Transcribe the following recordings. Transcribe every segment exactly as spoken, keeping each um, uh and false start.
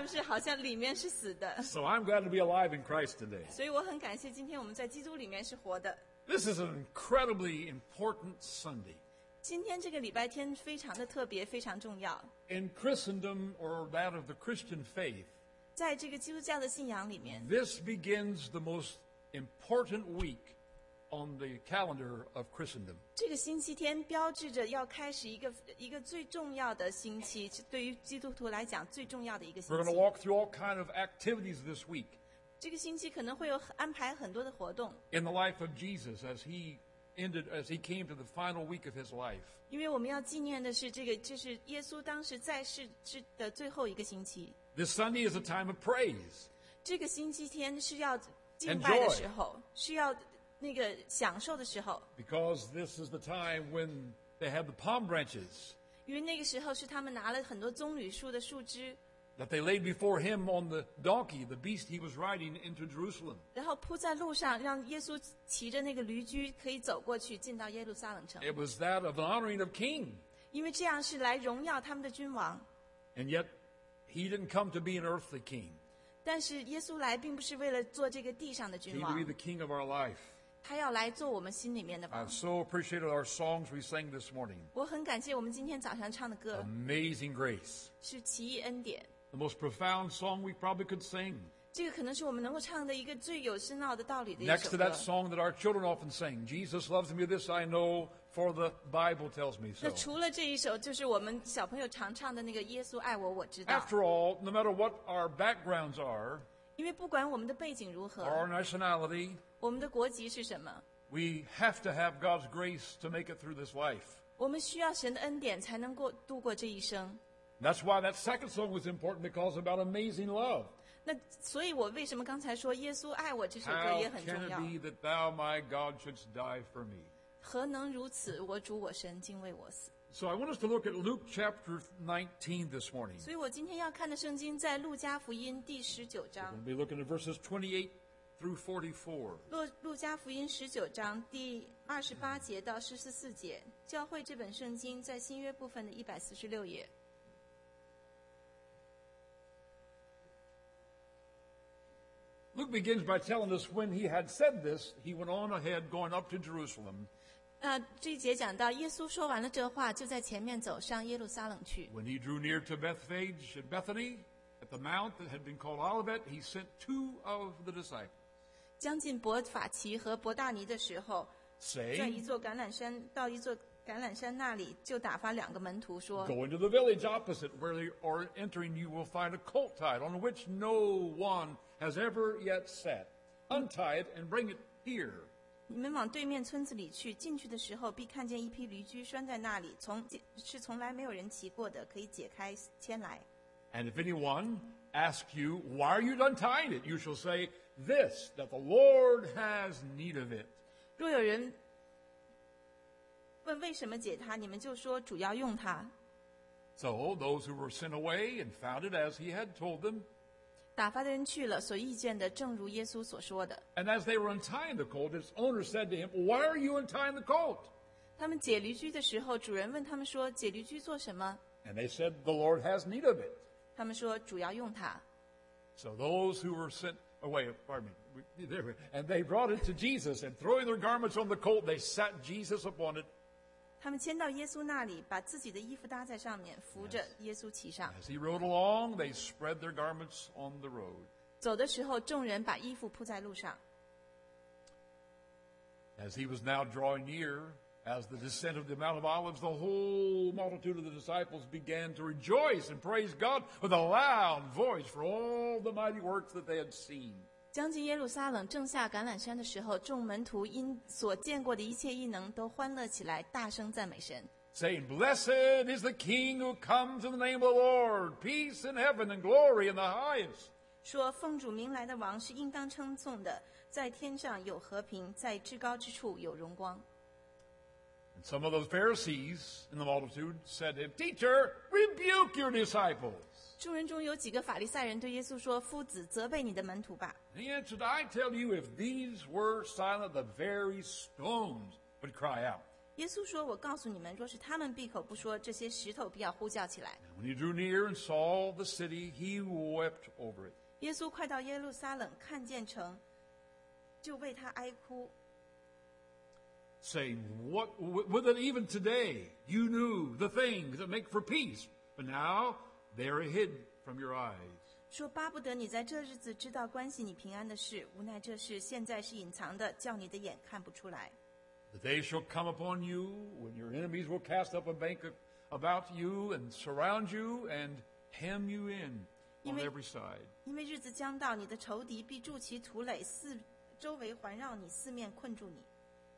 是好像里面是死的。 So I'm glad to be alive in Christ today. 所以我很感谢今天我们在基督里面是活的。 This is an incredibly important Sunday. 今天这个礼拜天非常的特别，非常重要。 In Christendom, or that of the Christian faith, 在这个基督教的信仰里面， this begins the most important week on the calendar of Christendom. 这个星期天标志着要开始一个一个最重要的星期，是对于基督徒来讲最重要的一个 We're 星 going to 期。 walk through all kind of activities this week 这个星期可能会有安排很多的活动， in the life of Jesus as he ended, as he came to the final week of his life. 因为我们要纪念的是这个，就是耶稣当时在世之的最后一个星期。 This Sunday is a time of praise. 这个星期天是要敬拜的时候，是要那个享受的时候， Because this is the time when they have the palm branches 因为那个时候是他们拿了很多棕榈树的树枝， that they laid before him on the donkey, the beast he was riding into Jerusalem. 然后铺在路上，让耶稣骑着那个驴驹可以走过去，进到耶路撒冷城。 It was that of an honoring of king. 因为这样是来荣耀他们的君王。 And yet, he didn't come to be an earthly king. 但是耶稣来并不是为了做这个地上的 He 君 came to 王 be，the king of our life. 他要来做我们心里面的 I 王。 so appreciated our songs we sang this morning. 我很感谢我们今天早上唱的歌 Amazing Grace. 是奇异恩典， The most profound song we probably could sing. 这个可能是我们能够唱的一个最有深奥的道理的一 Next 首 to 歌 that。song that our children often sing, Jesus loves me, this I know, for the Bible tells me 那 so. 除了这一首，就是我们小朋友常唱的那个“耶稣爱我，我知道 After all, no matter what our backgrounds are, ”。 因为不管我们的背景如 or 何， our nationality, 我们的国籍是什么， we have to have God's grace to make it through this life. 我们需要神的恩典才能过度过这一生。 That's why that second song was important, because about amazing love. 那所以，我为什么刚才说“耶稣爱我”这首歌 How 也很 can 重 it 要？ be that thou, my God, shouldst die for me? 何能如此？我主我神竟为我死。 So I want us to look at Luke chapter nineteen this morning. 所以我今天要看的圣经在路加福音第十九章。 We'll be looking at verses twenty-eight through forty-four. 路路加福音十九章第二十八节到四十四节，教会这本圣经在新约部分的一百四十六页。 Luke begins by telling us when he had said this, he went on ahead going up to Jerusalem. 那这一节讲到，耶稣说完了这话，就在前面走上耶路撒冷去。 When he drew near to Bethphage and Bethany, at the mount that had been called Olivet, he sent two of the disciples, 将近伯法其和伯大尼的时候，在一 saying, 座橄榄山到一座橄榄山那里，就打发两个门徒说 Go into the village opposite, where you are entering you will find a colt tied, on which no one has ever yet sat. Untie it and bring it here.：“ 你们往对面村子里去，进去的时候必看见一匹驴驹拴在那里，从是从来没有人骑过的，可以解开牵来。 And if anyone asks you, Why are you untying it? You shall say, This, that the Lord has need of it. 若有人问为什么解它，你们就说主要用它。” So those who were sent away and found it as he had told them. 打发的人去了，所遇见的正如耶稣所说的。 And as they were untying the colt, its owner said to him, Why are you untying the colt? 他们解驴驹的时候，主人问他们说：“解驴驹做什么 And they said, The Lord has need of it.？” 他们说：“主要用它。” So those who were sent away, pardon me, we- there we- and they brought it to Jesus, and throwing their garments on the colt, they sat Jesus upon it. 他们牵到耶稣那里，把自己的衣服搭在上面，扶着耶稣骑上。 As he rode along, they spread their garments on the road. 走的时候，众人把衣服铺在路上。 As he was now drawing near, as the descent of the Mount of Olives, the whole multitude of the disciples began to rejoice and praise God with a loud voice for all the mighty works that they had seen. 将近耶路撒冷，正下橄榄山的时候，众门徒因所见过的一切异能，都欢乐起来，大声赞美神， saying, Blessed is the King who comes in the name of the Lord, peace in heaven and glory in the highest. 说：“奉主名来的王是应当称颂的，在天上有和平，在至高之处有荣光。” And some of those Pharisees in the multitude said to him, Teacher, rebuke your disciples. 众人中有几个法利赛人对耶稣说：“夫子，责备你的门徒吧。” And he answered, I tell you, if these were silent, the very stones would cry out. 耶稣说，我告诉你们，若是他们闭口不说，这些石头必要呼叫起来。 When he drew near and saw the city, he wept over it, 耶稣快到耶路撒冷，看见城，就为他哀哭， saying, "What? With it even today, you knew the things that make for peace, but now they are hid from your eyes." 说巴不得你在这日子知道关系你平安的事，无奈这事现在是隐藏的，叫你的眼看不出来。 The day shall come upon you when your enemies will cast up a bank about you and surround you and hem you in on every side. 因为日子将到，你的仇敌必筑其土垒，四周围环绕你，四面困住你。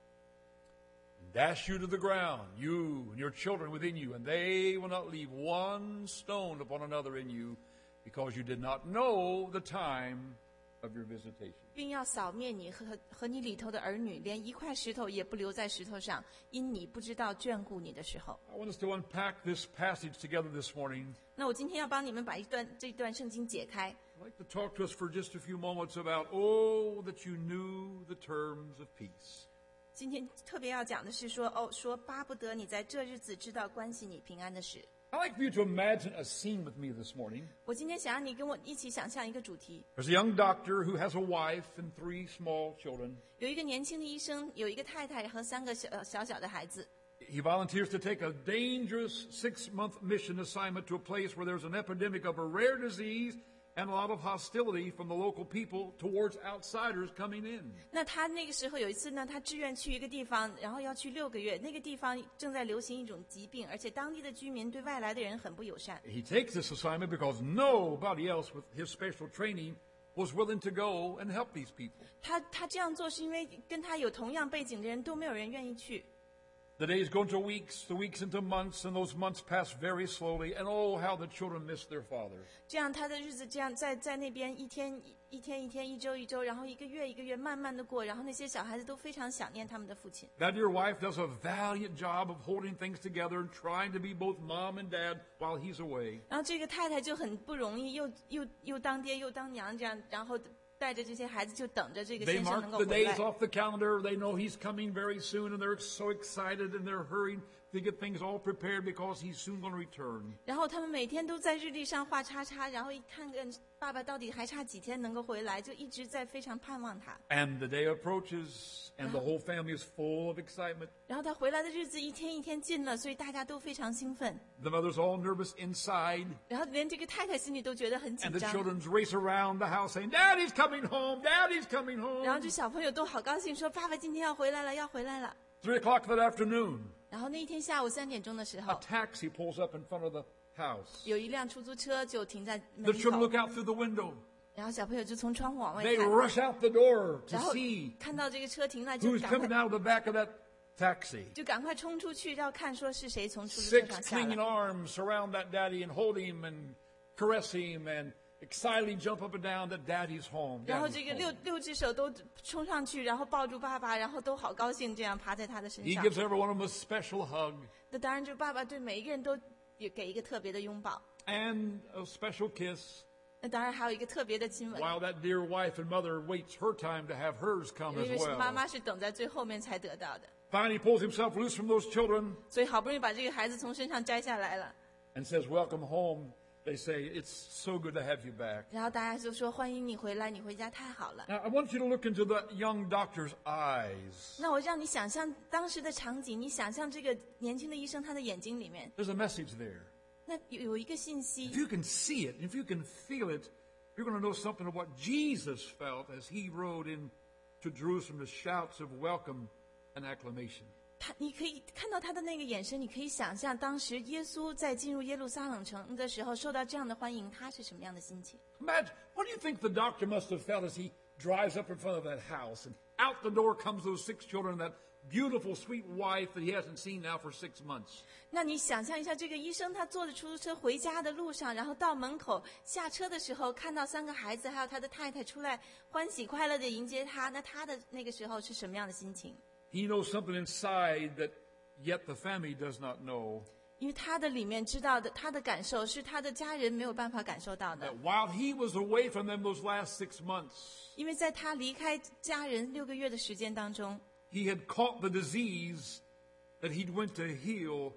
And dash you to the ground, you and your children within you, and they will not leave one stone upon another in you, because you did not know the time of your visitation. 并要扫灭你和和你里头的儿女，连一块石头也不留在石头上，因你不知道眷顾你的时候。 I want us to unpack this passage together this morning. 那我今天要帮你们把一段这段圣经解开。 I'd like to talk to us for just a few moments about, oh, that you knew the terms of peace. 今天特别要讲的是说，哦，说巴不得你在这日子知道关系你平安的事。 I'd like for you to imagine a scene with me this morning. 我今天想让你跟我一起想象一个主题。 There's a young doctor who has a wife and three small children. 有一个年轻的医生，有一个太太和三个小呃小小的孩子。 He volunteers to take a dangerous six-month mission assignment to a place where there's an epidemic of a rare disease and a lot of hostility from the local people towards outsiders coming in. 那他那个时候有一次呢，他志愿去一个地方，然后要去六个月。那个地方正在流行一种疾病，而且当地的居民对外来的人很不友善。 He takes this assignment because nobody else with his special training was willing to go and help these people. 他他这样做是因为跟他有同样背景的人都没有人愿意去。 The days go into weeks, the weeks into months, and those months pass very slowly, and oh, how the children miss their father. 这样他的日子这样在在那边一天一天一天一周一周，然后一个月一个月慢慢的过，然后那些小孩子都非常想念他们的父亲。 That dear wife does a valiant job of holding things together and trying to be both mom and dad while he's away. 然后这个太太就很不容易，又又又当爹又当娘这样，然后带着这些孩子就等着这个 They 先生 mark 能够 the 回来 days。off the calendar. They know he's coming very soon, and they're so excited, and they're hurrying to get things all prepared because he's soon going to return. 然后他们每天都在日历上画叉叉，然后一看看爸爸到底还差几天能够回来，就一直在非常盼望他。 And the day approaches, and the whole family is full of excitement. 然后他回来的日子一天一天近了，所以大家都非常兴奋。 The mother's all nervous inside, 然后连这个太太心里都觉得很紧 and the 张。 children race around the house saying, "Daddy's coming home! Daddy's coming 然后 home!" 这小朋友都好高兴，说爸爸今天要回来了，要回来了。 Three o'clock that afternoon, 然后那一天下午三点钟的时 a 候， taxi pulls up in front of the house. 有一辆出租车就停在 The 门 children 口 look，out through the window. 然后小朋友就从窗户往外 They 看， rush out the door to 然后 see 看到这个车停了，就 who's 赶 coming 快 out of the back of that taxi. 就赶快冲出去，要看说是谁从出租车 Six 上下 clinging 来。 arms surround that daddy and hold him and caress him and excitedly jump up and down that daddy's home. 然后 Daddy's 这个六 home. 六只手都冲上去，然后抱住爸爸，然后都好高兴，这样趴在他的身 He 上。 gives every one of them a special hug 那当然，就爸爸对每一个人都也给一个特别的拥抱。 and a special kiss, 那当然还有一个特别的亲吻， while that dear wife and mother waits her time to have hers come 因 as 为是妈 well. 妈是等在最后面才得到的， Finally, he pulls himself loose from those children 所以好不容易把这个孩子从身上摘下来了。 and says, "Welcome home." They say, "It's so good to have you back." 然后大家就说欢迎你回来，你回家太好了。 Now, I want you to look into the young doctor's eyes. 那我让你想象当时的场景，你想象这个年轻的医生他的眼睛里面， There's a message there. 那有有一个信息 If，you can see it, if you can feel it, you're going to know something of what Jesus felt as he rode into Jerusalem to shouts of welcome and acclamation. 他你可以看到他的那个眼神，你可以想象当时耶稣在进入耶路撒冷城的时候受到这样的欢迎，他是什么样的心情？ Imagine, what do you think the doctor must have felt as he drives up in front of that house and out the door comes those six children and that beautiful, sweet wife that he hasn't seen now for six months? 那你想象一下，这个医生他坐着出租车回家的路上，然后到门口下车的时候，看到三个孩子还有他的太太出来欢喜快乐的迎接他，那他的那个时候是什么样的心情？ He knows something inside that yet the family does not know. 因为他的里面知道的，他的感受是他的家人没有办法感受到的。 That while he was away from them those last six months, 因为在他离开家人六个月的时间当中， he had caught the disease that he went to heal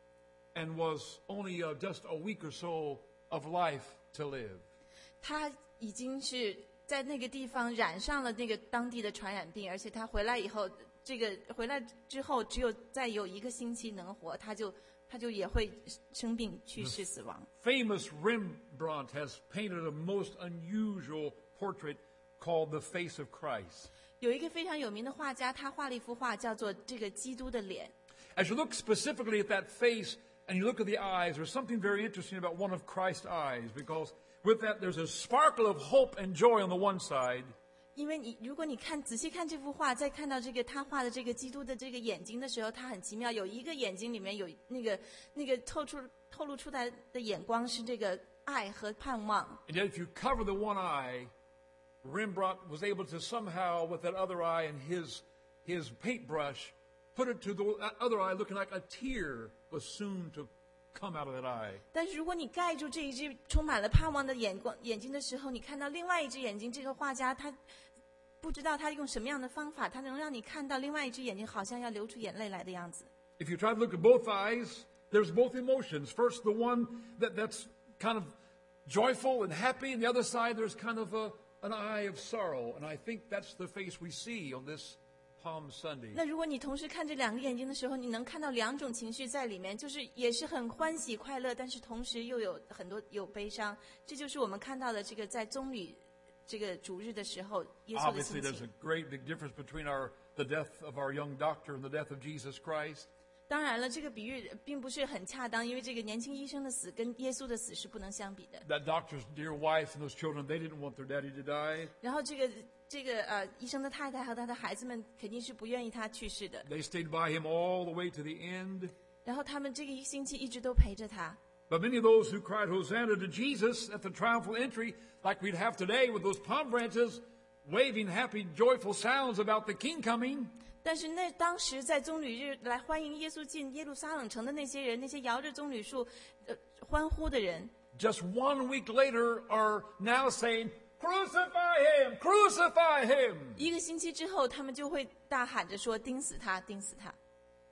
and was only uh, just a week or so of life to live. 他已经是在那个地方染上了那个当地的传染病，而且他回来以后，这个回来之后只有再有一个星期能活，他就他就也会生病去世死亡。 Famous Rembrandt has painted a most unusual portrait called The Face of Christ. 有一个非常有名的画家，他画了一幅画叫做这个基督的脸。 As you look specifically at that face and you look at the eyes, there's something very interesting about one of Christ's eyes, because with that there's a sparkle of hope and joy on the one side. 因为你如果你看仔细看这幅画，再看到这个他画的这个基督的这个眼睛的时候，他很奇妙，有一个眼睛里面有那个那个透出透露出来的眼光是这个爱和盼望。 And yet if you cover the one eye, Rembrandt was able to somehow, with that other eye and his his paintbrush, put it to the other eye looking like a tear was soon to come out of that eye. 但是如果你盖住这一只充满了盼望的眼光眼睛的时候，你看到另外一只眼睛，这个画家他不知道他用什么样的方法，他能让你看到另外一只眼睛好像要流出眼泪来的样子。 If you try to look at both eyes, there's both emotions. First, the one that, that's kind of joyful and happy, and the other side, there's kind of a, an eye of sorrow. And I think that's the face we see on this Palm Sunday. 那如果你同时看这两个眼睛的时候，你能看到两种情绪在里面，就是也是很欢喜快乐，但是同时又有很多有悲伤。这就是我们看到的这个在棕榈这个主日的时候，耶稣的 Obviously, 心 there's 情 a。great big difference between our the death of our young doctor and the death of Jesus Christ. 当然了，这个比喻并不是很恰当，因为这个年轻医生的死跟耶稣的死是不能相比的。 That doctor's dear wife and those children, they didn't want their daddy to die. 然后这个这个呃医生的太太和他的孩子们肯定是不愿意他去世的， They stayed by him all the way to the end. 然后他们这个一星期一直都陪着他。 But many of those who cried Hosanna to Jesus at the triumphal entry, like we'd have today with those palm branches, waving happy, joyful sounds about the King coming. 但是那当时在棕榈日来欢迎耶稣进耶路撒冷城的那些人，那些摇着棕榈树呃欢呼的人， Just one week later are now saying, "Crucify him! Crucify him!" 一个星期之后，他们就会大喊着说：“钉死他，钉死他！”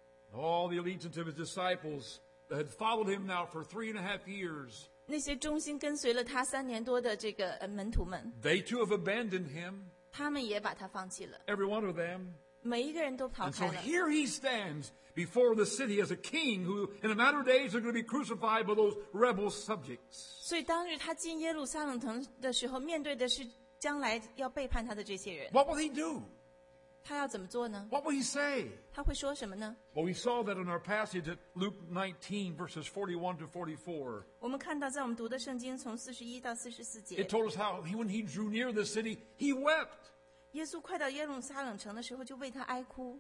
All the allegiance of his disciples that had followed him now for three and a half years, 那些忠心跟随了他三年多的这个呃门徒们， they too have abandoned him, 他们也把他放弃了， every one of them. 每一个人都跑 And so 开了。 here he stands before the city as a king who, in a matter of days, are going to be crucified by those rebel subjects. 所以当日他进耶路撒冷城的时候，面对的是将来要背叛他的这些人， What will he do? 他要怎么做呢？ What will he say? 他会说什么呢？ Well, we saw that in our passage at Luke nineteen, verses forty-one to forty-four. 我们看到在我们读的圣经从四十一到四十四节 It，told us how he, when he drew near the city, he wept. 耶稣快到耶路撒冷城的时候，就为他哀哭。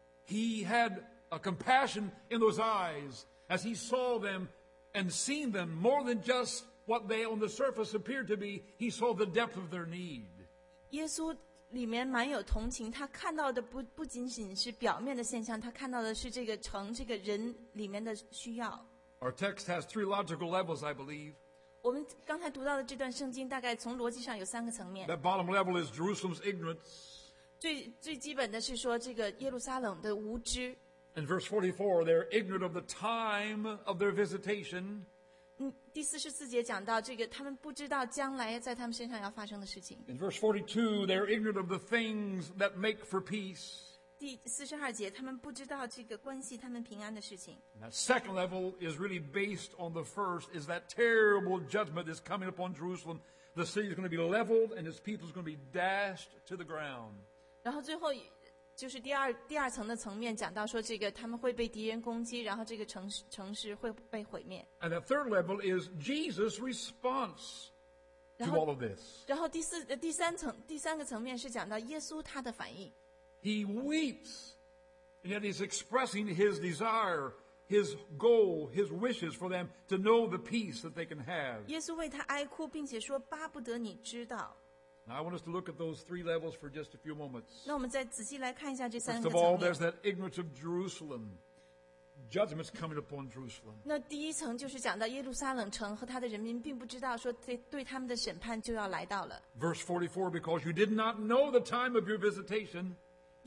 He had a compassion in those eyes as he saw them and seen them more than just what they on the surface appeared to be. He saw the depth of their need. 耶稣里面满有同情，他看到的不不仅仅是表面的现象，他看到的是这个城这个人里面的需要。 Our text has three logical levels, I believe. 我们刚才读到的这段圣经，大概从逻辑上有三个层面。 That bottom level is Jerusalem's ignorance. 最最基本的是说这个耶路撒冷的无知。 In verse forty-four, they're ignorant of the time of their visitation. 嗯，第四十四节讲到这个，他们不知道将来在他们身上要发生的事情。 In verse forty-two, they're ignorant of the things that make for peace. 第四十二节，他们不知道这个关系他们平安的事情。 And that second level is really based on the first, is that terrible judgment is coming upon Jerusalem. The city is going to be leveled and its people is going to be dashed to the ground. 然后最后就是第二第二层的层面讲到说，这个他们会被敌人攻击，然后这个城市城市会被毁灭。 And the third level is Jesus' response to 然 all 后 of this. 然后第四呃第三层第三个层面是讲到耶稣他的反应。 He weeps, and yet he's expressing his desire, his goal, his wishes for them to know the peace that they can have. 耶稣为他哀哭，并且说巴不得你知道。 Now, I want us to look at those three levels for just a few moments. 那我们再仔细来看一下这三 First 个 of all, 层面 there's。that ignorance of Jerusalem. Judgment's coming upon Jerusalem. 那第一层就是讲到耶路撒冷城和他的人民并不知道说对对他们的审判就要来到了。 Verse forty-four, because you did not know the time of your visitation.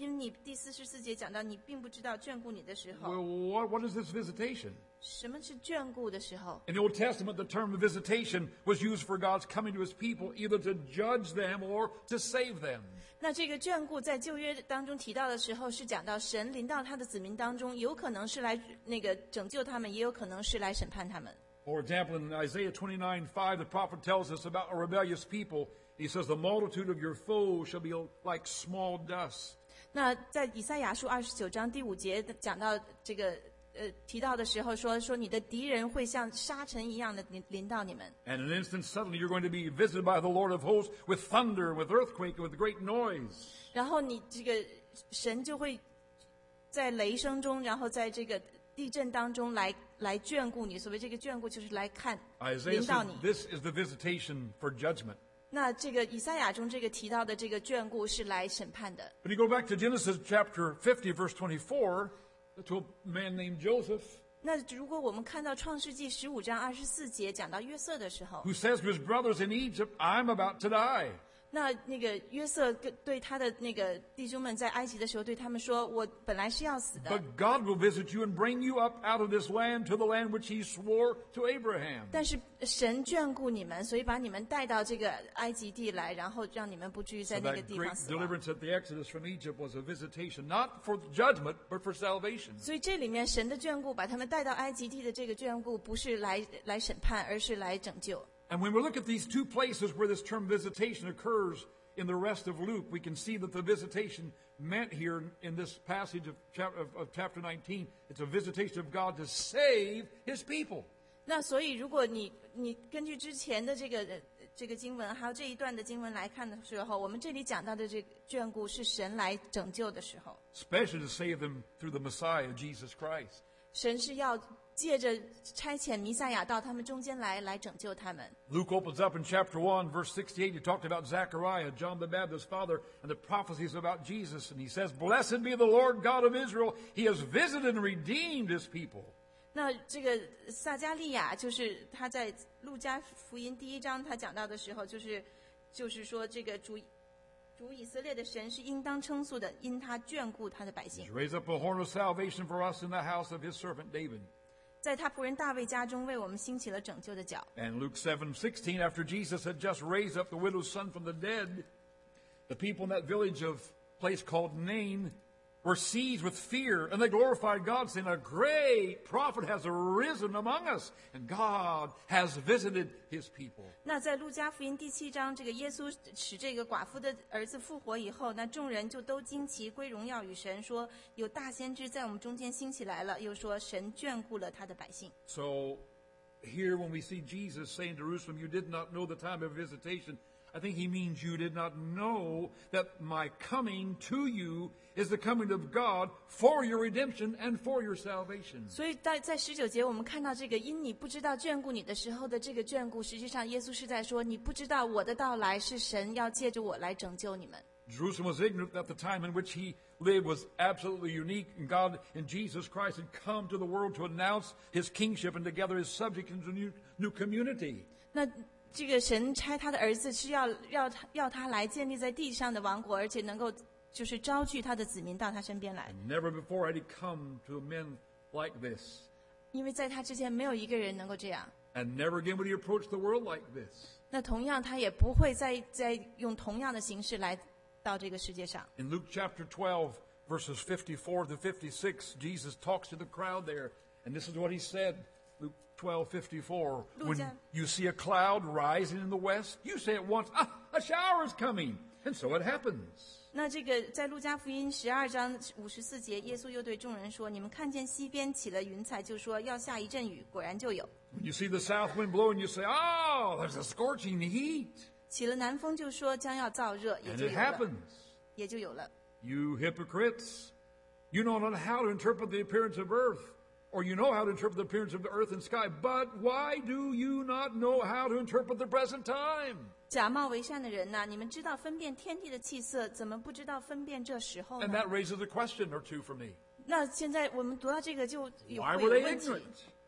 因你第四十四节讲到你并不知道眷顾你的时候， Well, what, what is this visitation? 什么是眷顾的时候？ In the Old Testament, the term visitation was used for God's coming to his people, either to judge them or to save them. 那这个眷顾在旧约当中提到的时候，是讲到神临到他的子民当中，有可能是来那个拯救他们，也有可能是来审判他们。 For example, in Isaiah twenty-nine five, the prophet tells us about a rebellious people. He says, the multitude of your foes shall be like small dust. 那在以赛亚书二十九章第五节讲到这个呃提到的时候说，说你的敌人会像沙尘一样的临临到你们。 And in an instant, suddenly you're going to be visited by the Lord of hosts with thunder, with earthquake, with great noise. 然后你这个神就会在雷声中，然后在这个地震当中来来眷顾你。所谓这个眷顾，就是来看 Isaiah 临到 says 你。 this is the visitation for judgment. 那这个以赛亚中这个提到的这个眷顾是来审判的。 When you go back to Genesis chapter fifty, verse twenty-four, to a man named Joseph, 那如果我们看到创世纪十五章二十四节讲到约瑟的时候， who says to his brothers in Egypt, I'm about to die. 那那个约瑟跟对他的那个弟兄们在埃及的时候，对他们说：“我本来是要死的， But God will visit you and bring you up out of this land to the land which he swore to Abraham. 但是神眷顾你们，所以把你们带到这个埃及地来，然后让你们不至于 So 在那个 that 地 great 方死亡。 deliverance at the Exodus from Egypt was a visitation, not for judgment, but for salvation. 所以这里面神的眷顾，把他们带到埃及地的这个眷顾，不是来来审判，而是来拯救。 And when we look at these two places where this term visitation occurs in the rest of Luke, we can see that the visitation meant here in this passage of chapter, of, of chapter nineteen, it's a visitation of God to save his people. 那所以，如果你你根据之前的这个呃这个经文，还有这一段的经文来看的时候，我们这里讲到的这个眷顾是神来拯救的时候， Especially to save them through the Messiah, Jesus Christ. 神是要借着差遣弥赛亚到他们中间来，来拯救他们。 Luke opens up in chapter one, verse sixty-eight. He talked about Zechariah, John the Baptist's father, and the prophecies about Jesus. And he says, Blessed be the Lord God of Israel. He has visited and redeemed his people. 那这个撒迦利亚，就是他在路加福音第一章他讲到的时候，就是就是说这个主主以色列的神是应当称颂的，因他眷顾他的百姓 He's，raised up a horn of salvation for us in the house of his servant David. 在他仆人大卫家中为我们兴起了拯救的脚。 And Luke seven sixteen, after Jesus had just raised up the widow's son from the dead, the people in that village of place called Nain were seized with fear, and they glorified God, saying, A great prophet has arisen among us, and God has visited his people. 那在路加福音第七章，这个耶稣使这个寡妇的儿子复活以后，那众人就都惊奇，归荣耀与神，说有大先知在我们中间兴起来了，又说神眷顾了他的百姓。 So here when we see Jesus saying to Jerusalem, You did not know the time of visitation, I think he means you did not know that my coming to you is the coming of God for your redemption and for your salvation. 所以在在十九节，我们看到这个因你不知道眷顾你的时候的这个眷顾，实际上耶稣是在说，你不知道我的到来是神要借着我来拯救你们。 Jerusalem was ignorant that the time in which he lived was absolutely unique, and God in Jesus Christ had come to the world to announce his kingship and to gather his subjects into a new, new community. 那这个神差他的儿子是要要他要他来建立在地上的王国，而且能够就是招聚他的子民到他身边来， Never before had he come to men like this. 因为在他之前没有一个人能够这样。 And never again would he approach the world like this. 那同样，他也不会再再用同样的形式来到这个世界上。 In Luke chapter twelve, verses fifty-four to fifty-six, Jesus talks to the crowd there, and this is what he said. Luke twelve fifty-four. When you see a cloud rising in the west, you say at once, ah, a shower is coming. And so it happens. 那这个在路加福音十二章五十四节，耶稣又对众人说：“你们看见西边起了云彩，就说要下一阵雨，果然就有。 When you see the south wind blowing, you say, oh, there's a scorching heat. 起了南风，就说将要燥热，也 And 就 it 有了， happens. 也就有了。 You hypocrites, you know not how to interpret the appearance of earth, or you know how to interpret the appearance of the earth and sky, but why do you not know how to interpret the present time? 假冒为善的人呐、你们知道分辨天地的气色，怎么不知道分辨这时候 And 呢？ that raises a question or two for me. 那现在我们读到这个就有 Why 会 were 有 they 问题 ignorant?。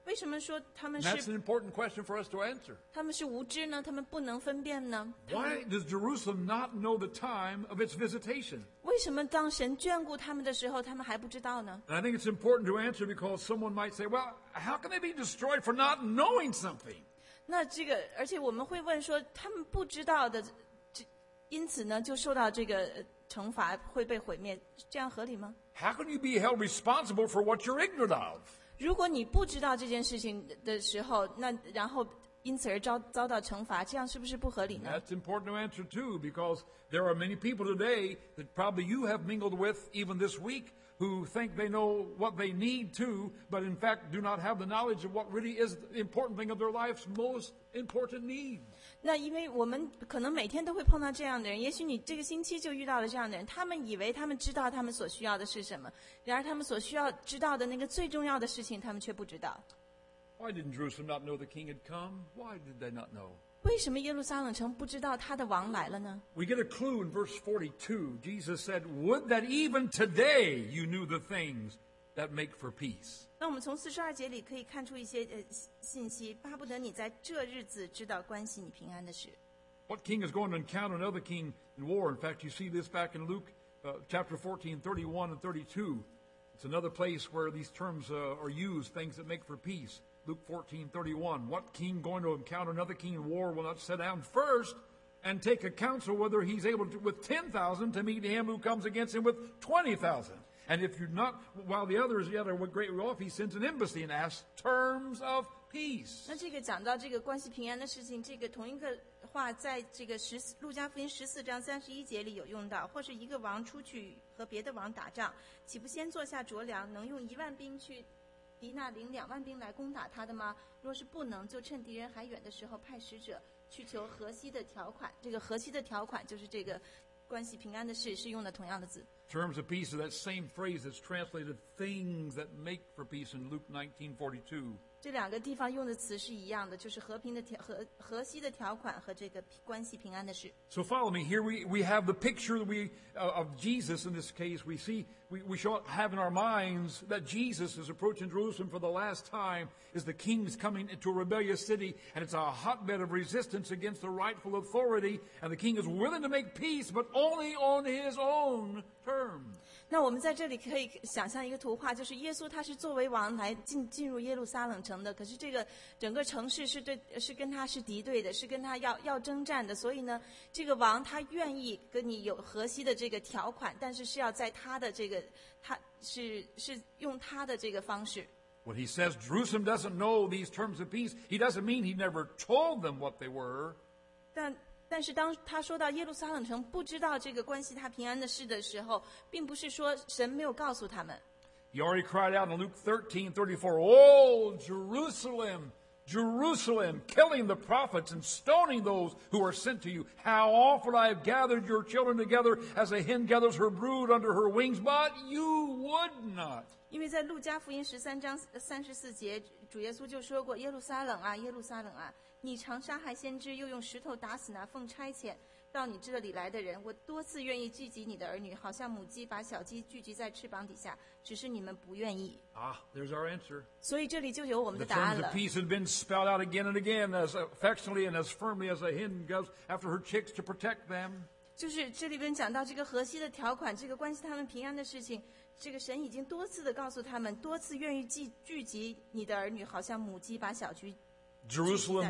为什么说他们 And that's 是 an important question for us to answer. 他们是无知呢？他们不能分辨呢？ Why does Jerusalem not know the time of its visitation? 为什么当神眷顾他们的时候，他们还不知道呢？ And I think it's important to answer because someone might say, well, how can they be destroyed for not knowing something? 那这个，而且我们会问说，他们不知道的，这因此呢，就受到这个呃惩罚，会被毁灭，这样合理吗？ How can you be held responsible for what you're ignorant of? 如果你不知道这件事情的时候，那然后因此而遭遭到惩罚，这样是不是不合理呢？ That's important to answer too, because there are many people today that probably you have mingled with even this week who think they know what they need to, but in fact do not have the knowledge of what really is the important thing of their life's most important need. 那因为我们可能每天都会碰到这样的人，也许你这个星期就遇到了这样的人，他们以为他们知道他们所需要的是什么，然而他们所需要知道的那个最重要的事情，他们却不知道。 Why didn't Jerusalem not know the king had come? Why did they not know? 为什么耶路撒冷城不知道他的王来了呢？ We get a clue in verse forty-two. Jesus said, "Would that even today you knew the things that make for peace." 那我们从四十二节里可以看出一些呃信息，巴不得你在这日子知道关系你平安的事。 What king is going to encounter another king in war? In fact, you see this back in Luke uh, chapter fourteen, thirty-one and thirty-two. It's another place where these terms uh, are used, things that make for peace. Luke fourteen, thirty-one. What king going to encounter another king in war will not sit down first and take a counsel whether he's able to, with ten thousand, to meet him who comes against him with twenty thousand? And if you're not, while the other is yet a great way off, he sends an embassy and asks terms of peace. 那这个讲到这个关系平安的事情，这个同一个话在这个十路加福音十四章三十一节里有用到，或是一个王出去和别的王打仗，岂不先坐下酌量，能用一万兵去敌那领两万兵来攻打他的吗？若是不能，就趁敌人还远的时候派使者去求河西的条款。这个河西的条款就是这个关系平安的事，是用的同样的字。 Terms of peace is that same phrase that's translated things that make for peace in Luke nineteen forty-two. 这两个地方用的词是一样的，就是和平的条和河西的条款和这个关系平安的事。 So follow me. Here we, we have the picture that we, uh, of Jesus in this case. We see, we, we shall have in our minds that Jesus is approaching Jerusalem for the last time as the king's coming into a rebellious city, and it's a hotbed of resistance against the rightful authority, and the king is willing to make peace, but only on his own terms. 那我们在这里可以想象一个图画，就是耶稣他是作为王来进进入耶路撒冷城的，可是这个整个城市是对是跟他是敌对的，是跟他要要征战的，所以呢，这个王他愿意跟你有河西的这个条款，但是是要在他的这个他是是用他的这个方式。 When he says Jerusalem doesn't know these terms of peace, he doesn't mean he never told them what they were. 但但是当他说到耶路撒冷城不知道这个关系他平安的事的时候，并不是说神没有告诉他们。 He already cried out in Luke thirteen thirty-four, "Oh, Jerusalem, Jerusalem, killing the prophets and stoning those who are sent to you. How often I have gathered your children together as a hen gathers her brood under her wings, but you would not." 因为在路加福音十三章三十四节，主耶稣就说过：“耶路撒冷啊，耶路撒冷啊，你常杀害先知，又用石头打死那奉差遣到你这里来的人。我多次愿意聚集你的儿女，好像母鸡把小鸡聚集在翅膀底下，只是你们不愿意。” Ah, there's our answer. 所以这里就有我们 The 的答案 terms 了 of。peace had been spelled out again and again as affectionately and as firmly as a hen goes after her chicks to protect them. 就是这里边讲到这个河西的条款，这个关系他们平安的事情，这个神已经多次的告诉他们，多次愿意聚聚集你的儿女，好像母鸡把小鸡 Jerusalem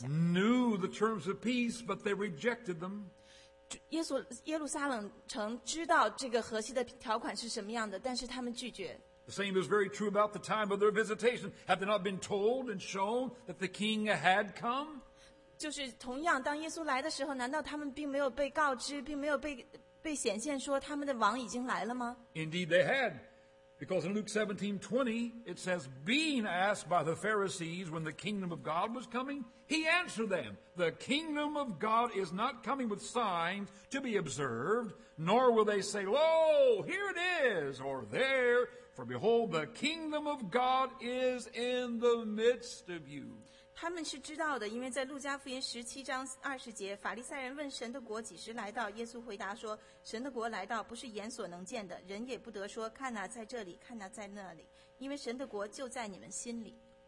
knew the terms of peace, but they rejected them. 耶稣耶路撒冷城知道这个河西的条款是什么样的，但是他们拒绝。 The same is very true about the time of their visitation. Have they not been told and shown that the king had come? 就是同样，当耶稣来的时候，难道他们并没有被告知，并没有被被显现说他们的王已经来了吗？ Indeed, they had. Because in Luke seventeen twenty, it says, being asked by the Pharisees when the kingdom of God was coming, he answered them, "The kingdom of God is not coming with signs to be observed, nor will they say, 'Lo, here it is,' or 'there,' for behold, the kingdom of God is in the midst of you." 他们是知道的，因为在路加福音十七章二十节，法利赛人问神的国几时来到，耶稣回答说：“神的国来到，不是眼所能见的，人也不得说看哪在这里，看哪在那里，因为神的国就在你们心里。”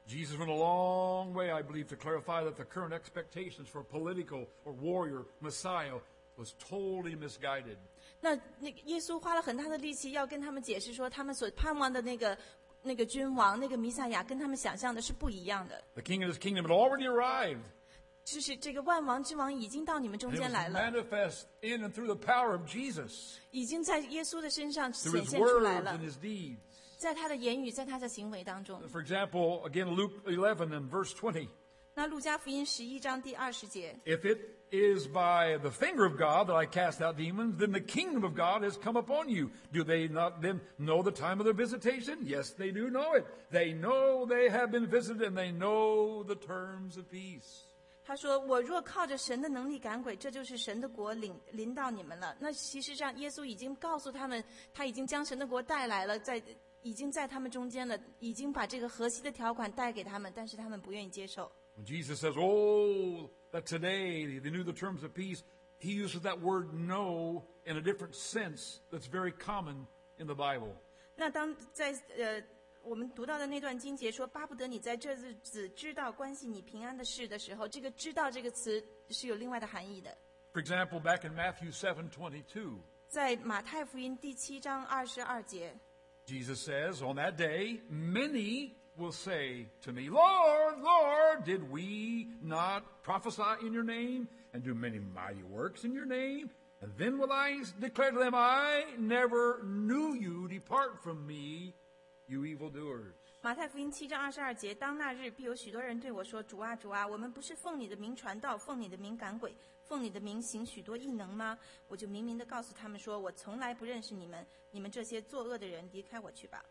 Jesus went a long way, I believe, to clarify that the current expectations for a political or warrior Messiah was totally misguided. 那那个耶稣花了很大的力气要跟他们解释说，他们所盼望的那个那个君王、那个弥赛亚，跟他们想象的是不一样的。 The king and his kingdom had already arrived. 就是这个万王之王已经到你们中 And it 间 was 来了， manifest in and through the power of Jesus, 已经在耶稣的身上 through 显 his 现出来 words 了 and，his deeds. 在他的言语，在他的行为当中。 For example, again, Luke eleven and verse twenty. 那路加福音十一章第二十节， If it is by the finger of God that I cast out demons, then the kingdom of God has come upon you. Do they not then know the time of their visitation? Yes, they do know it. They know they have been visited, and they know the terms of peace. 他说：“我若靠着神的能力赶鬼，这就是神的国领临到你们了。”那其实上，耶稣已经告诉他们，他已经将神的国带来了，在已经在他们中间了，已经把这个核心的条款带给他们，但是他们不愿意接受。 When Jesus says, oh, that today they knew the terms of peace, he uses that word know in a different sense that's very common in the Bible. 那当在呃我们读到的那段经节说，巴不得你在这日子知道关系你平安的事的时候，这个知道这个词是有另外的含义的。 For example, back in Matthew seven twenty-two, 在马太福音第七章二十二节， Jesus says, on that day, many will say to me, Lord, Lord, did we not prophesy in your name and do many mighty works in your name? And then will I declare to them, I never knew you. Depart from me, you evildoers. 马太福音七章二十二节，当那日必有许多人对我说：“主啊，主啊，我们不是奉你的名传道，奉你的名赶鬼，奉你的名行许多异能吗？”我就明明地告诉他们说：“我从来不认识你们，你们这些作恶的人，离开我去吧。”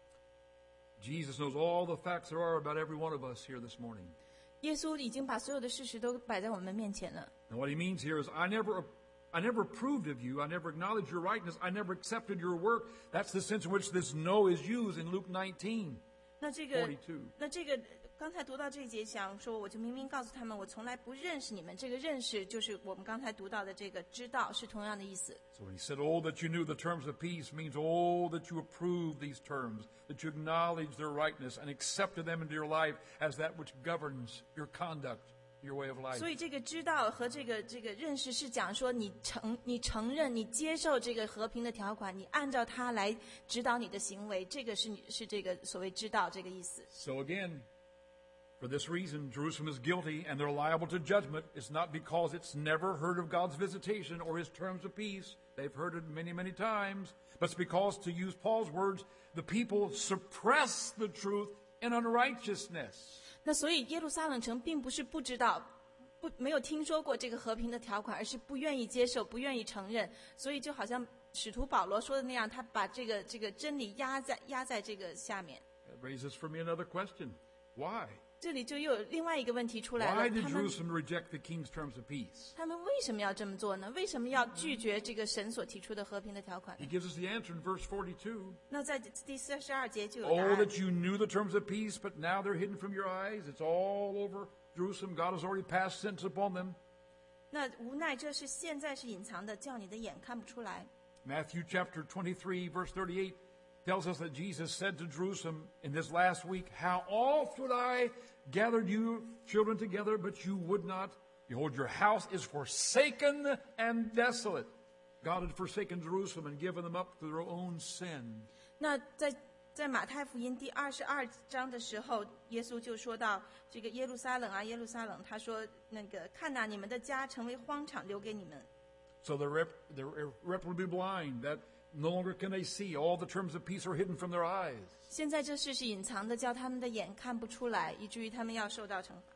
Jesus knows all the facts there are about every one of us here this morning. 耶稣已经把所有的事实都摆在我们面前了。 And what he means here is, I never, I never approved of you. I never acknowledged your rightness. I never accepted your work. That's the sense in which this no is used in Luke nineteen. 那这个 forty-two. 那这个刚才读到这一节，想说我就明明告诉他们，我从来不认识你们。这个认识就是我们刚才读到的这个知道，是同样的意思。 So when he said, oh, that you knew the terms of peace, means, oh, that you approved these terms, that you acknowledged their rightness and accepted them into your life as that which governs your conduct, your way of life. 所以这个知道和这个这个认识是讲说你承你承认你接受这个和平的条款，你按照它来指导你的行为，这个是你是这个所谓知道这个意思。 So again, for this reason, Jerusalem is guilty and they're liable to judgment. It's not because it's never heard of God's visitation or his terms of peace. They've heard it many, many times. But it's because, to use Paul's words, the people suppress the truth in unrighteousness. 那所以耶路撒冷城并不是不知道，不没有听说过这个和平的条款，而是不愿意接受，不愿意承认。所以就好像使徒保罗说的那样，他把这个这个真理压在压在这个下面。 That raises for me another question. Why? 这里就又有另外一个问题出来 Why 了， did 他们 Jerusalem reject the king's terms of peace? 他们为什么要这么做呢？为什么要拒绝这个神所提出的和平的条款 He gives us the answer in verse forty-two. 那在第四十二节就有答 Oh, 案。 that you knew the terms of peace, but now they're hidden from your eyes. It's all over Jerusalem. God has already passed sentence upon them. 那无奈这是现在是隐藏的，叫你的眼看不出来。 Matthew chapter twenty-three, verse thirty-eight tells us that Jesus said to Jerusalem in this last week, how oft would I gather you children together, but you would not. Behold, your house is forsaken and desolate. God had forsaken Jerusalem and given them up to their own sin. 那在在马太福音第二十二章的时候，耶稣就说到这个耶路撒冷啊，耶路撒冷，他说那个看哪，你们的家成为荒场，留给你们。 So they're, rep- they're irreparably blind, that no longer can they see. All the terms of peace are hidden from their eyes. 现在这事是隐藏的，叫他们的眼看不出来，以至于他们要受到惩罚。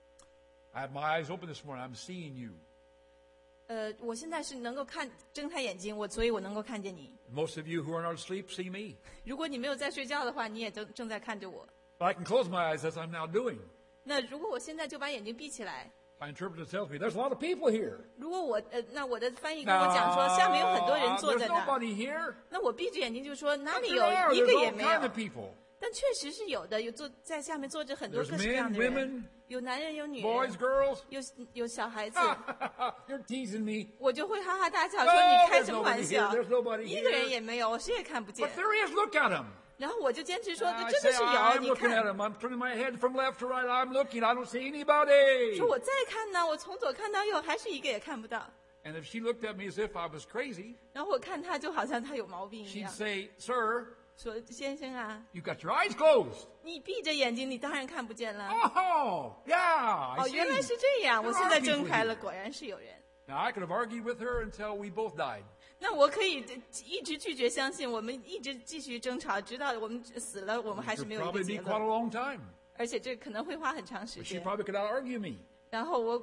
I have my eyes open this morning. I'm seeing you. 呃，我现在是能够看睁开眼睛，我所以我能够看见你。 Most of you who are not asleep see me. 如果你没有在睡觉的话，你也正正在看着我。 But I can close my eyes as I'm now doing. 那如果我现在就把眼睛闭起来， My interpreter tells me there's a lot of people here. 如果我呃，那我的翻译跟我讲说，下面有很多人 No, 坐 there's 在那儿， nobody here. 那我闭着眼睛就说哪 But 里 there 有 are. 一 There's 个 all 也没 kind 有 of。people. 但确实是有的，有坐在下面坐着很多 There's 各式各样的 men, 人 women,， 有男人有女 Boys, 人， girls. 有有小孩子， You're teasing me. 我就会哈哈大笑说 No, 你开 there's 什么玩 nobody 笑 here. There's nobody？ 一个人 here. 也没有，我谁也看不见 But。there is. Look at them. 然后我就坚持说， I 真的 say, 是有， I'm 你 looking 看 at。him. I'm turning my head from left to right. I'm looking. I don't see anybody. 说我再看呢，我从左看到右，还是一个也看不到。 And if she looked at me as if I was crazy, 然后我看他就好像他有毛病一 she'd 样， say, Sir, 说先生啊， you got your eyes closed. 你闭着眼睛，你当然看不见了。 Oh, yeah, 哦， I 原来 see. 是这样， There 我 are 现在 people 睁开 here. 了，果然是有人。 Now, I could have argued with her until we both died. 那我可以一直拒绝相信，我们一直继续争吵，直到我们死了，我们还 It 是 would 没有一 probably 个 be 结 quite a 论。 long time. 而且这可能会花很长时 But she 间。 probably could out-argue me. 然后我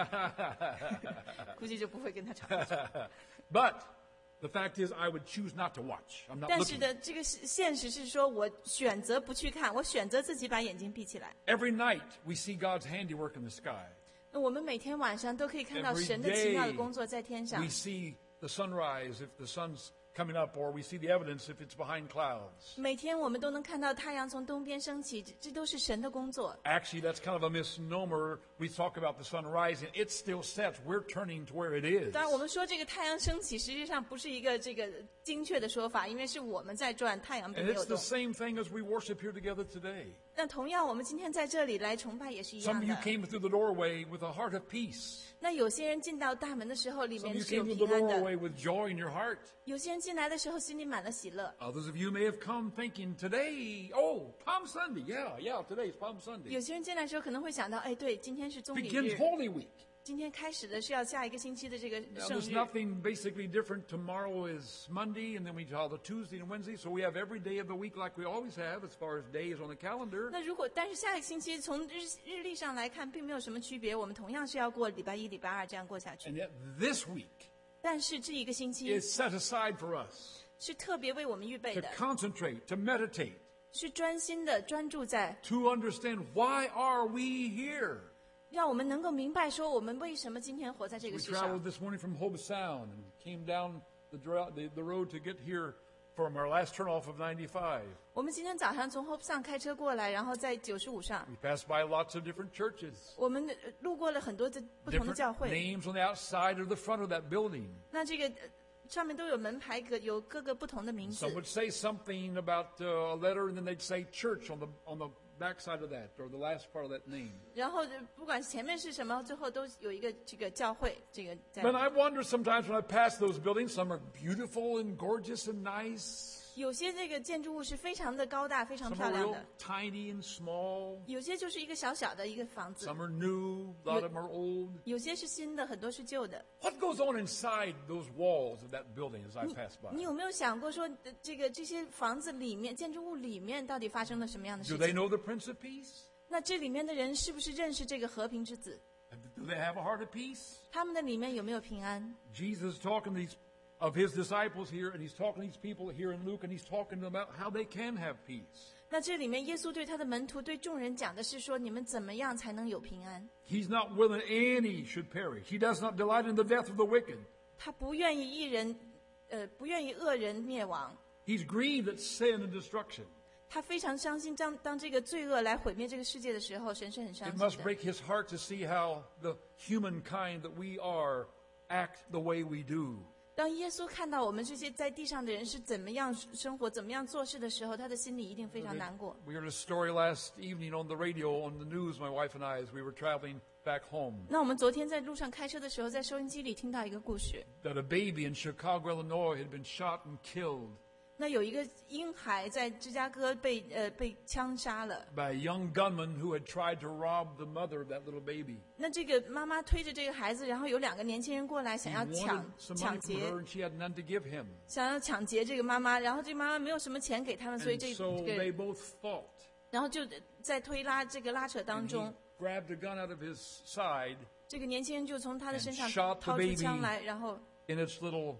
估计就不会跟他吵下去。 But the fact is, I would choose not to watch. I'm not 但是 looking. 的，这个是现实是说，我选择不去看，我选择自己把眼睛闭起来。 Every night, we see God's handiwork in the sky. 那我们每天晚上都可以看到 Every 神的奇妙的工作在天上 We。see the sunrise if the sun's coming up, or we see the evidence if it's behind clouds. 每天我们都能看到太阳从东边升起，这这都是神的工作。 Actually, that's kind of a misnomer. We talk about the sun rising. It still sets. We're turning to where it is. 当然，我们说这个太阳升起，实际上不是一个这个精确的说法，因为是我们在转，太阳并 And 没有 it's the 动。 same thing as we worship here together today. 那同样，我们今天在这里来崇拜也是一 Some 样 of you 的。 came through the doorway with a heart of peace. 那有些人进到大门的时候，里 Some of 面 you 是有 came through 平 the 安的； doorway with joy in your heart. 有些人进来的时候，心里满了喜乐； Others of you may have come thinking, today, oh, Palm Sunday. Yeah, yeah, today's Palm 有 Sunday. 些人进来的时候可能会想到，哎，对，今天是棕榈 Begins 日， Holy Week. 今天开始的是要下一个星期的这个 Now, 圣 there's 日。 nothing basically different. Tomorrow is Monday, and then we have the Tuesday and Wednesday. So we have every day of the week like we always have as far as days on the calendar. 那如果但是下一个星期从日日历上来看，并没有什么区别，我们同样是要过礼拜一、礼拜二这样过下去。 And yet this week 但是这一个星期 is set aside for us 是特别为我们预备 to 的， concentrate, to meditate, 是专心的专注在 to understand why are we here. 让我们能够明白说我们为什么今天活在这 We 个世上 traveled。this morning from Hobe Sound and came down the, dra- the, the road to get here from our last turnoff of ninety-five. 我们今天早上从 Hope 上开车过来，然后在九十五上， We passed by lots of different churches, 我们呃路过了很多的不同的 different 教会。 names on the outside or the front of that building. 那这个呃上面都有门牌，各有各个不同的名字 Some。would say something about uh, a letter, and then they'd say church on the on the back side of that, or the last part of that name. 然后呃不管前面是什么，最后都有一个这个教会，这个在。 But I wonder sometimes when I pass those buildings, some are beautiful and gorgeous and nice. 有些这个建筑物是非常的高大、非常 Some 漂 are 亮 real 的， tiny and small. 有些就是一个小小的一个房子， Some are new. A lot of them are old. 有些是新的，很多是旧的。 What goes on inside those walls of that building as I 你 pass by? 你有没有想过说，呃这个这些房子里面、建筑物里面到底发生了什么样的 Do 事 they 情？ know the Prince of Peace? 那这里面的人是不是认识这个和平之子？ Do they have a heart of peace? 他们的里面有没有平安？ Jesus is talking to these of his disciples here, and he's talking to these people here in Luke, and he's talking to them about how they can have peace. 那这里面耶稣对他的门徒、对众人讲的是说，你们怎么样才能有平安？ He's not willing any should perish. He does not delight in the death of the wicked. 他不愿意一人，呃，不愿意恶人灭亡。 He's grieved at sin and destruction. 他非常伤心，当当这个罪恶来毁灭这个世界的时候，神是很伤 It 心 must 的。 break his heart to see how the humankind that we are act the way we do. 当耶稣看到我们这些在地上的人是怎么样生活、怎么样做事的时候，他的心里一定非常难过。 We heard a story last evening on the radio, on the news, my wife and I, as we were traveling back home, 那我们昨天在路上开车的时候，在收音机里听到一个故事， that a baby in Chicago, Illinois had been shot and killed 那有一个婴孩在芝加哥被呃被枪杀了。 by a young gunman who had tried to rob the mother of that little baby. 那这个妈妈推着这个孩子，然后有两个年轻人过来 He 想要 wanted 抢 some 抢 money from 劫 her, and she had none to give him. 想要抢劫这个妈妈，然后这个妈妈没有什么钱给他们，所以 And 这 so 这 they 个 both fought. 然后就在推拉这个拉扯当 And he 中， grabbed a gun out of his side 这个年轻人就从他的身上 And shot the 掏出 baby 枪来，然后 in its little,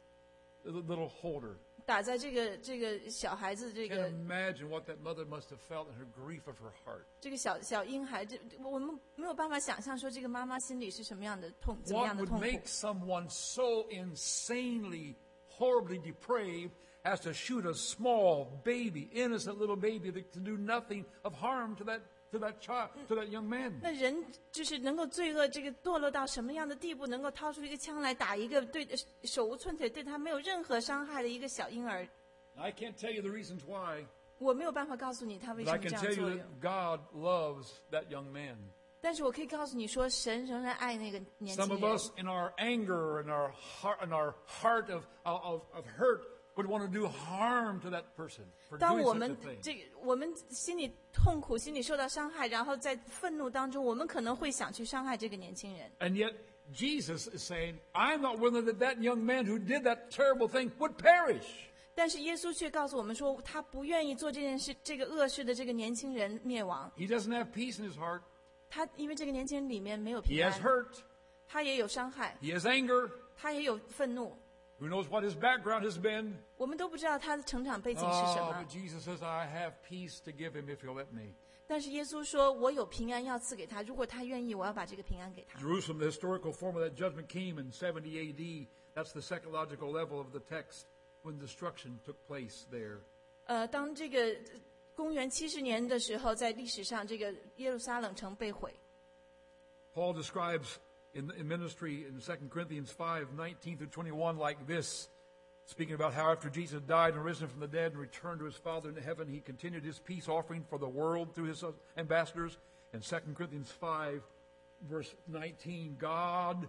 little holder. 打在这个这个小孩子这 Can't 个 imagine what that mother must have felt in her grief of her heart. 这个小小婴孩，这我们没有办法想象说这个妈妈心里是什么样的痛，怎么 What 样的 would 痛苦。 make someone so insanely, horribly depraved as to shoot a small baby, innocent little baby that can do nothing of harm to that to that child, to that young man? 那人就是能够罪恶，这个堕落到什么样的地步，能够掏出一个枪来打一个对手无寸铁、对他没有任何伤害的一个小婴儿？ I can't tell you the reasons why. 我没有办法告诉你他为 But 什 I 么 can 这 tell 样 you 作用， that God loves that young man. 但是我可以告诉你说，神仍然爱那个年轻 Some of 人。 us, in our anger and our heart, and our heart of, of, of hurt, would want to do harm to that person for 当 doing 我 such a 们 thing. 这个我们心里痛苦，心里受到伤害，然后在愤怒当中，我们可能会想去伤害这个年轻人。 And yet, Jesus is saying, I'm not willing that that young man who did that terrible thing would perish. 但是耶稣却告诉我们说，他不愿意做这件事，这个恶事的这个年轻人灭亡。 He doesn't have peace in his heart. 他因为这个年轻人里面没有 He 平 has 安， hurt. 他也有伤害， He has anger. 他也有愤怒。 Who knows what his background has been? 我们都不知道他的成长背景是什 Oh, 么 but，Jesus says, I have peace to give him if he'll let me. 但是耶稣说：“我有平安要赐给他，如果他愿意，我要把这个平安给他。” Jerusalem, the historical form of that judgment, came in seventy A D. That's the psychological level of the text when destruction took place there. 呃，当这个公元七十年的时候，在历史上，这个耶路撒冷城被毁。 Paul describes in, in ministry in Second Corinthians five, nineteen through twenty-one like this, speaking about how after Jesus died and risen from the dead and returned to his Father in heaven, he continued his peace offering for the world through his ambassadors. In Second Corinthians five, verse nineteen, God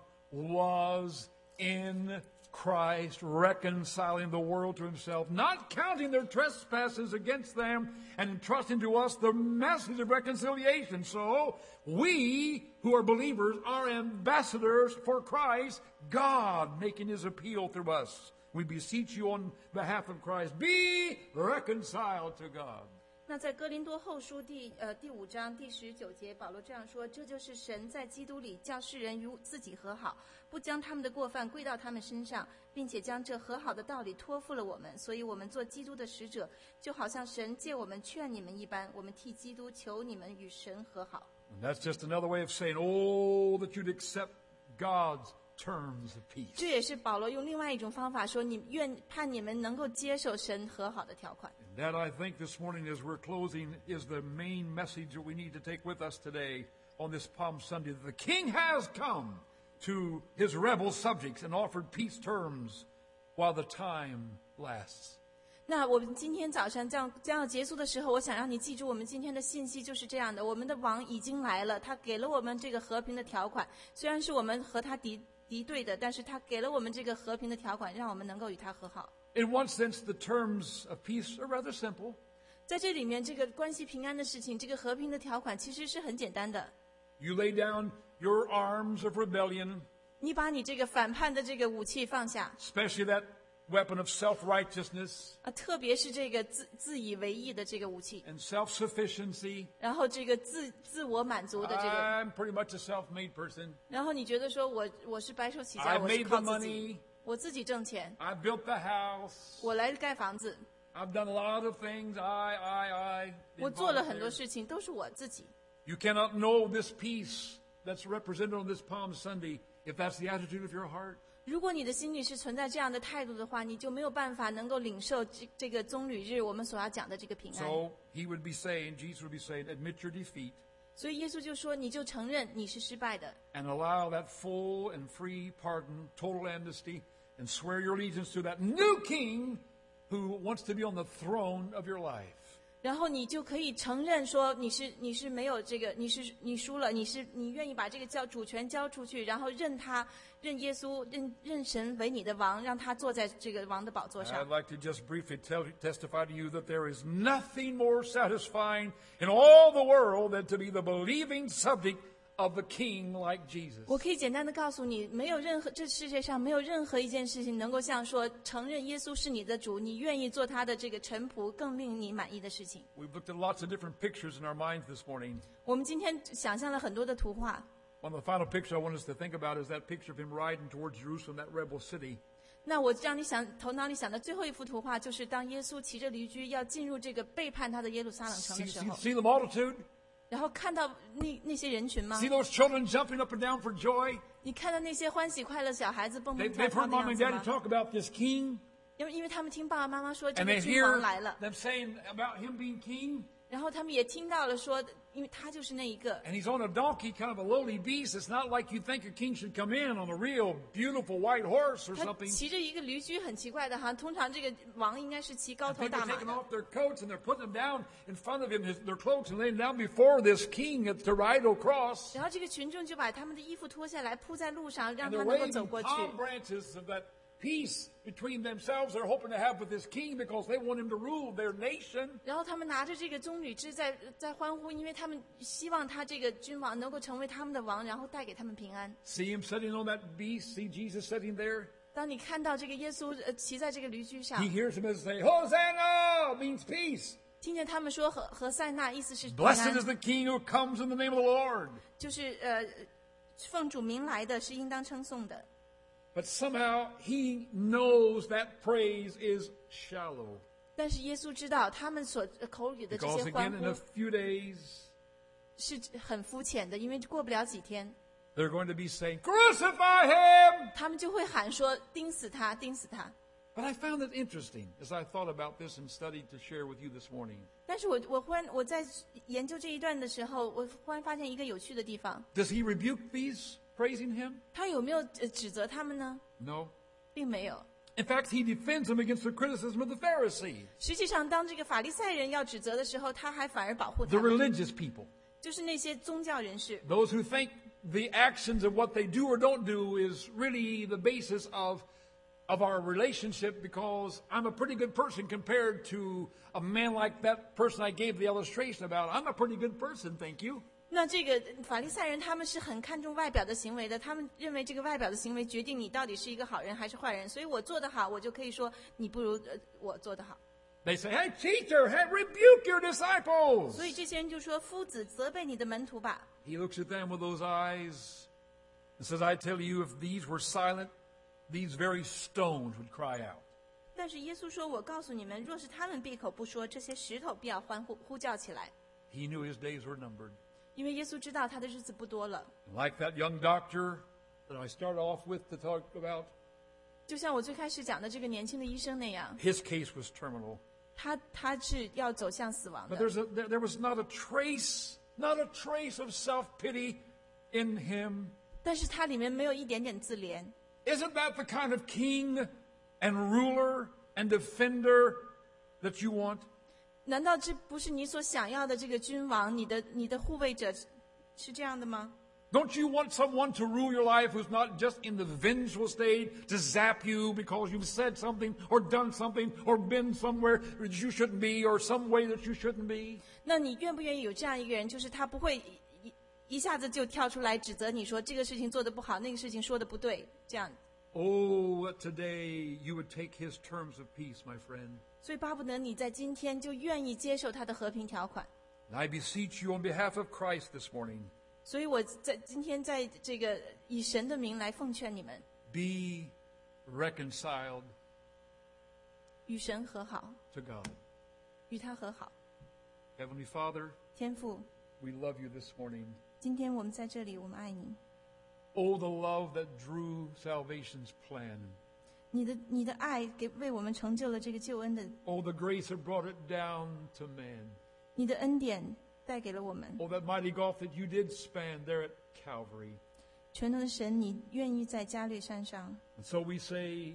was in Christ reconciling the world to himself, not counting their trespasses against them, and entrusting to us the message of reconciliation. So we who are believers are ambassadors for Christ, God making his appeal through us. We beseech you on behalf of Christ, be reconciled to God. 那在哥林多后书第呃第五章第十九节，保罗这样说：“这就是神在基督里叫世人与自己和好，不将他们的过犯归到他们身上，并且将这和好的道理托付了我们。所以我们做基督的使者，就好像神借我们劝你们一般，我们替基督求你们与神和好。” And that's just another way of saying, oh, that you'd accept God's terms of peace. 这也是保罗用另外一种方法说：“你愿盼你们能够接受神和好的条款。” And that, I think, this morning as we're closing, is the main message that we need to take with us today on this Palm Sunday, that the King has come to his rebel subjects and offered peace terms while the time lasts. 那我们今天早上这样将要结束的时候，我想让你记住我们今天的信息就是这样的：我们的王已经来了，他给了我们这个和平的条款，虽然是我们和他敌敌对的，但是他给了我们这个和平的条款，让我们能够与他和好。 In one sense, the terms of peace are rather simple. 在这里面，这个关系平安的事情，这个和平的条款其实是很简单的。 You lay down your arms of rebellion, 你把你这个反叛的这个武器放下， especially that weapon of self-righteousness 啊，特别是这个自自以为意的这个武器， and self-sufficiency. 然后这个自自我满足的这个， I'm pretty much a self-made person. 然后你觉得说我我是白手起家， I've 我是 made 靠 the 自己， money. 我自己挣钱， I've built the house. 我来盖房子， I've done a lot of things. I, I, I. 我做了很 involved 多 there. 事情，都是我自己。 You cannot know this peace that's represented on this Palm Sunday if that's the attitude of your heart. 如果你的心里是存在这样的态度的话，你就没有办法能够领受这这个棕榈日我们所要讲的这个平安。 So he would be saying, Jesus would be saying, admit your defeat 所以耶稣就说，你就承认你是失败的， and allow that full and free pardon, total amnesty, and swear your allegiance to that new king who wants to be on the throne of your life. 然后你就可以承认说你是你是没有这个，你是你输了，你是你愿意把这个交主权交出去，然后认他认耶稣认认神为你的王，让他坐在这个王的宝座上 I'd。like to just briefly tell, testify to you that there is nothing more satisfying in all the world than to be the believing subject of the king like Jesus. 我可以简单的告诉你，没有任何这世界上没有任何一件事情能够像说承认耶稣是你的主，你愿意做他的这个臣仆更令你满意的事情。 We've looked at lots of different pictures in our minds this morning. 我们今天想象了很多的图画， One of the final pictures I want us to think about is that picture of him riding towards Jerusalem, that rebel city. 那我让你想头脑里想的最后一幅图画，就是当耶稣骑着驴驹要进入这个背叛他的耶路撒冷城 See, 的时 see, 候， see the multitude? 然后看到那那些人群吗 See？those children jumping up and down for joy? 你看到那些欢喜快乐小孩子蹦 They, 蹦跳 they've 跳 heard 的 mom 样 and 子 daddy 吗？ talk about this king, 因为因为他们听爸爸妈妈说这 and 个 they 君王 hear 来了， them saying about him being king. 然后他们也听到了说，因为他就是那一个。 And he's on a donkey, kind of a lowly beast. It's not like you think a king should come in on a real beautiful white horse or 他 something. 骑着一个驴驹，很奇怪的哈。通常这个王应该是骑高 And 头 people 大 are 马 taking 的。 off their coats and they're putting them down in front of him, his, their cloaks, and laying down before this king to ride across. 然后这个群众就把他们的衣服脱下来铺在路上，让 And 他 they're 能够 waving 走过去。 palm branches of that peace between themselves they're hoping to have with this king because they want him to rule their nation. 然后他们拿着这个棕榈枝在在欢呼，因为他们希望他这个君王能够成为他们的王，然后带给他们平安。 See him sitting on that beast. See Jesus sitting there. 当你看到这个耶稣呃骑在这个驴驹上， He hears him as say, Hosanna means peace. 听见他们说何何塞纳，意思是平 Blessed 安 is，the king who comes in the name of the Lord. 就是呃奉主名来的，是应当称颂的。 But somehow he knows that praise is shallow. 但是耶稣知道他们所口语的这 Because 些欢 again, in a 呼 few days, 是很肤浅的，因为过不了几天， they're going to be saying, Crucify him! 他们就会喊说钉死他，钉死他。 But I found it interesting as I thought about this and studied to share with you this morning. 但是我我忽然我在研究这一段的时候，我忽然发现一个有趣的地方， Does he rebuke these praising him? 他有没有呃指责他们呢？ No. 并没有。 In fact, he defends them against the criticism of the Pharisees, 实际上，当这个法利赛人要指责的时候，他还反而保护 the 他们， religious people, 就是那些宗教人士， those who think the actions of what they do or don't do is really the basis of, of our relationship because I'm a pretty good person compared to a man like that person I gave the illustration about. I'm a pretty good person, thank you. 那这个法利赛人他们是很看重外表的行为的，他们认为这个外表的行为决定你到底是一个好人还是坏人，所以我做得好，我就可以说你不如呃我做得好。 They say, hey, teacher, hey, rebuke your disciples. 所以这些人就说：“夫子，责备你的门徒吧。 He looks at them with those eyes and says, I tell you, if these were silent, these very stones would cry out. ” 但是耶稣说：“我告诉你们，若是他们闭口不说，这些石头必要欢呼呼叫起来。 He knew his days were numbered. ” 因为耶稣知道他的日子不多了。 Like that young doctor that I started off with to talk about, 就像我最开始讲的这个年轻的医生那样， his case was terminal. 他他是要走向死亡 But 的。 there's a, there, there was not a trace, not a trace of self-pity in him. 但是他里面没有一点点自怜。 Isn't that the kind of king and ruler and defender that you want? 难道这不是你所想要的这个君王，你的你的护卫者，是这样的吗？ Don't you want someone to rule your life who's not just in the vengeful state to zap you because you've said something or done something or been somewhere that you shouldn't be or some way that you shouldn't be? 那你愿不愿意有这样一个人，就是他不会一一一下子就跳出来指责你说这个事情做得不好，那个事情说得不对，这样。 Oh, that today you would take his terms of peace, my friend. 所以巴不得你在今天就愿意接受他的和平条款。 And I beseech you on behalf of Christ this morning, 所以我在今天在这个以神的名来奉劝你们， be reconciled 与神和好， to God. 与他和好。 Heavenly Father, 天父， we love you this morning. 今天我们在这里，我们爱你。 Oh, the love that drew salvation's plan. 你的你的爱给为我们成就了这个救恩的， Oh, the grace that brought it down to man. 你的恩典带给了我们。 Oh, that mighty gulf that you did span there at Calvary. 全能的神，你愿意在加略山上， And so we say,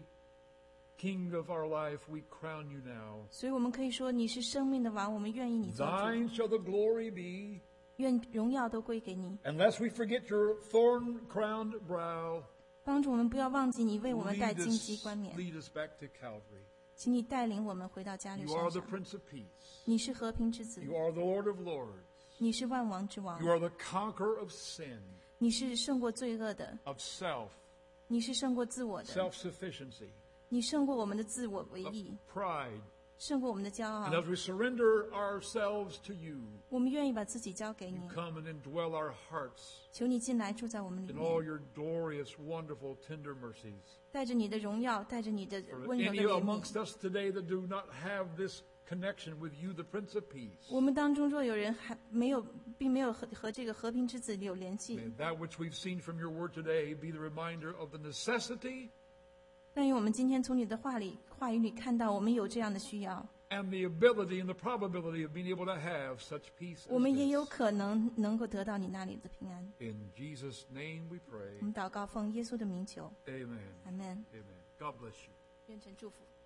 King of our life, we crown you now. 所以我们可以说你是生命的王，我们愿意你做主， Thine shall the glory be, 愿荣耀都归给你。 unless we forget your thorn-crowned brow. 帮助我们不要忘记你为我们戴 Lead 荆棘 us, 冠冕， lead us back to Calvary. 请你带领我们回到加略 You are 山 the 上。 Prince of Peace. 你是和平之子， You are the Lord of Lords. 你是万王之王 You，are the conqueror of sin, 你是胜过罪恶的， of self, 你是胜过自我的， self-sufficiency, 你胜过我们的自我为 of 意， pride. 胜过我们的骄 And 傲。 as we surrender ourselves to you, 我们愿意把自己交给 you 你， come and indwell our hearts 求你进来住在我们里 in all 面， your glorious, wonderful, tender mercies. 带着你的荣耀，带着你的 For 温柔的 any 怜悯。 amongst us today that do not have this connection with you, the Prince of Peace, 我们当中若有人还没有，并没有和和这个和平之子有联系， may that which we've seen from your word today be the reminder of the necessity 但愿我们今天从你的话里、话语里看到，我们有这样的需要， and the ability and the probability of being able to have such peace 我 as 们也有 this. 可能能够得到你那里的平安。 In Jesus' name we pray. 我们祷告，奉耶稣的名求， Amen. 阿门。 Amen. God bless you. 愿神祝福。